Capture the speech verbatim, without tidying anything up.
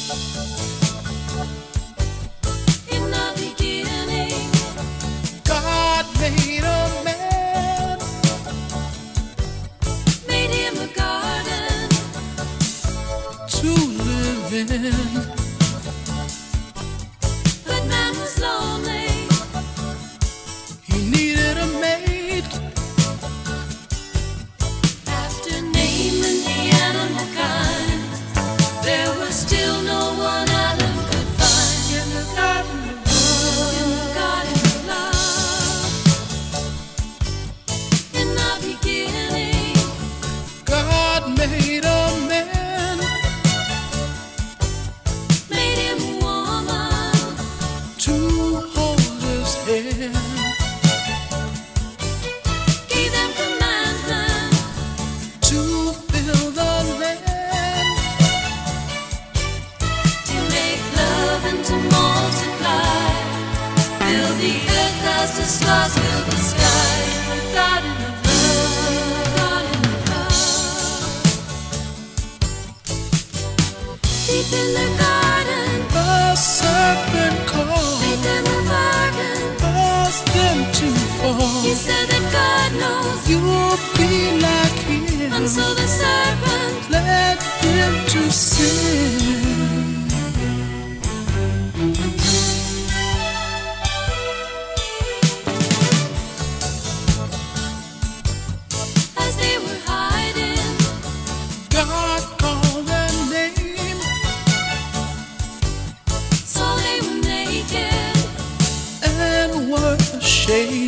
In the beginning, God made a man, made him a garden to live in. but man was lonely. He needed a mate. After naming the animal kind, there was still no one Adam could find. In the garden of In the garden of love, in the beginning, God made a man made him a woman to hold his hand. gave them commandment To fill the land, to make love and to multiply, fill the earth as the stars fill the sky. In the garden of love, garden of love. Deep in the garden, the serpent made called, them a bargain. caused them to fall. He said that God knows, You'll be like him, and so the serpent led him to sin. as they were hiding, God called their name saw they were naked. and were ashamed.